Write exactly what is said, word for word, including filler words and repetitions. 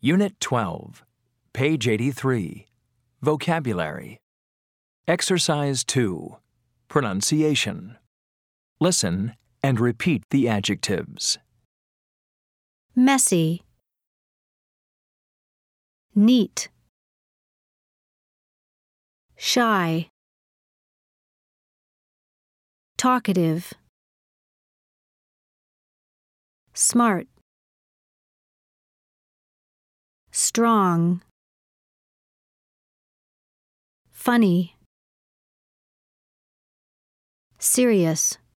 Unit twelve, page eighty-three, Vocabulary. Exercise two, Pronunciation. Listen and repeat the adjectives. Messy, neat, shy, talkative, smart, strong, funny, serious.